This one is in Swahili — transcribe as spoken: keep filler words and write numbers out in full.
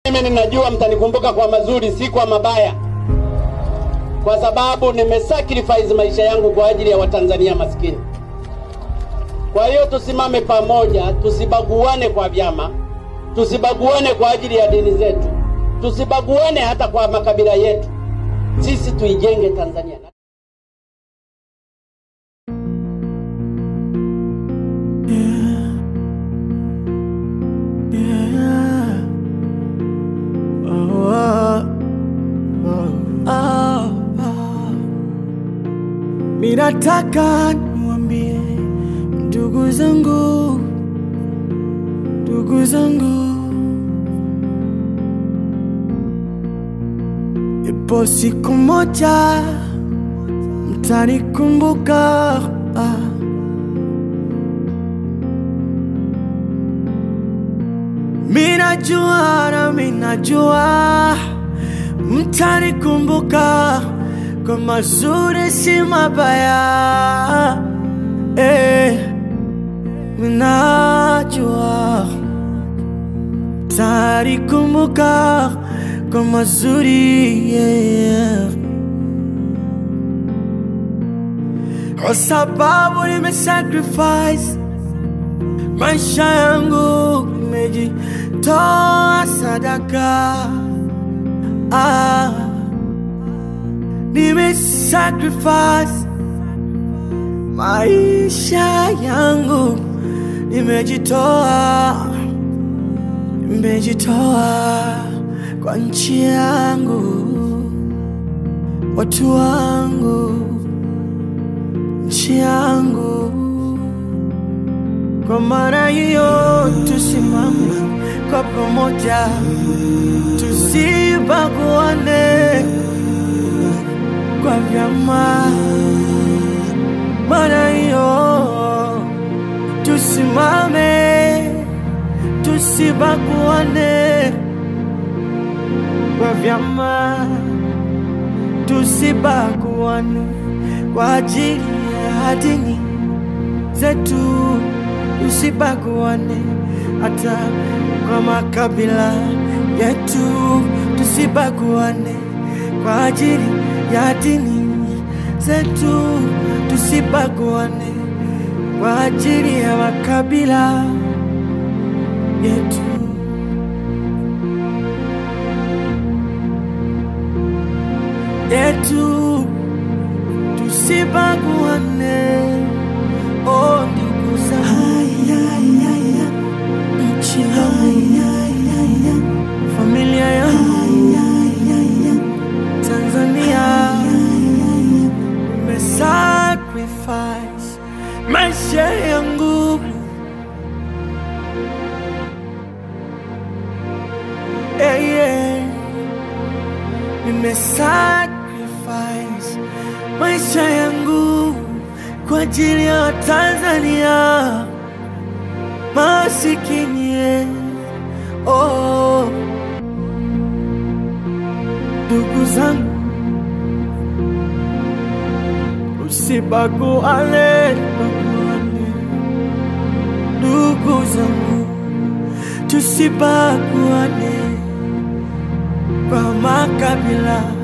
Mimi ninajua mtanikumbuka kwa mazuri, si kwa mabaya, kwa sababu nimesacrifice maisha yangu kwa ajili ya Watanzania maskini. Kwa hiyo tusimame pamoja, tusibaguane kwa vyama, tusibaguane kwa ajili ya dini zetu, tusibaguane hata kwa makabila yetu. Sisi tuijenge Tanzania. Yeah. Yeah. Oh, oh, oh, oh, oh. Minataka niwaambie ndugu zangu, ndugu zangu, ipo siku moja mtanikumbuka. ah. Minajua na minajua mtanikumbuka kwa mazuri si mabaya. eh, Minajua mtanikumbuka kwa mazuri, yeah. Kwa sababu nimesacrifice maisha yangu, nimejitoa sadaka. ah, Nimesacrifice maisha yangu, nimejitoa, nimejitoa kwa nchi yangu, watu wangu, nchi yangu. Kwa maana hiyo tusimame kwa pamoja, tusibaguane kwa vyama. Maana hiyo tusimame, tusibaguane kwa vyama, tusibaguane kwa ajili ya dini zetu, tusibaguane hata kwa makabila yetu, tusibaguane kwa ajili ya dini zetu, tusibaguane kwa ajili ya makabila yetu. yetu tusibaguane. Oh ndugu zangu, nchi yangu, familia yangu Tanzania, nimesacrifice maisha yangu, yeah, yeah. Nimesacrifice maisha yangu kwa ajili ya Tanzania masikini, yeah. Oh ndugu zangu, usibaguane, baguane. Ndugu zangu, tusibaguane kwa makabila.